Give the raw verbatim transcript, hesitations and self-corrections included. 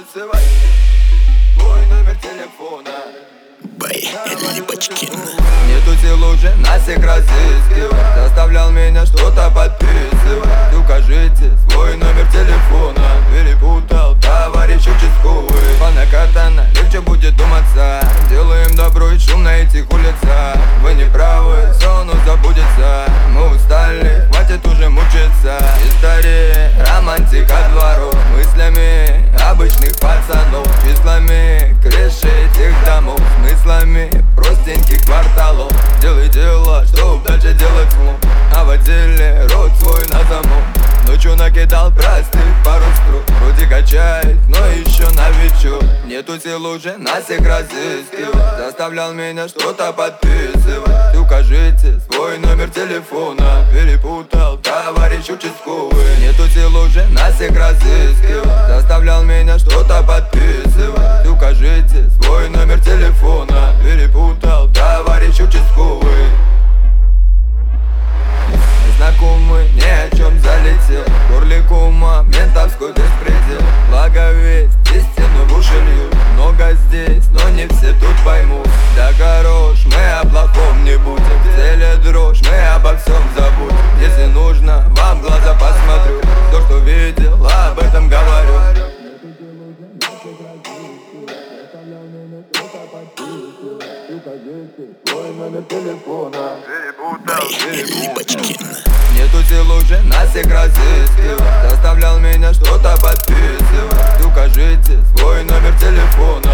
записывай твой номер телефона. Бэй, Липочкин. Нету сил уже нас всех разыскивать. Заставлял меня что-то подписывать. Укажите свой номер телефона. Перепутал товарищ участковый. По накатанной легче будет думаться. Делаем добро и шум на этих улицах. Вы не правы, сон забудется. Мы устали, хватит уже мучиться. История романтика дворов. Мыслями обычных пацанов. Числами крыши этих домов. Смыслами простеньких кварталов. Делай дело, чтоб дальше делать фу. А в отделе рот свой на замок. Ночью накидал простых пару строк. Вроде качает, но еще новичок. Нету сил уже нас всех разыскивать. Заставлял меня что-то подписывать. Укажите свой номер телефона. Перепутал товарищ участковый. Нету сил уже нас всех разыскивать. Заставлял меня что-то подписывать. Укажите свой номер телефона. Перепутал товарищ участковый. Знакомый ни о чем залетел. В горле кума ментовской беспредел. Благо весть истину в уши льют. Много здесь, но не все тут поймут. Да хорош, мы о плохом не будем. В теле дрожь, мы обо всем забудем. Если нужно, вам в глаза посмотрю. То, что видел, об этом говорю. Твой номер телефона. Бэй, Липочкин. Нету сил уже нас всех разыскивать. Заставлял меня что-то подписывать. Укажите свой номер телефона.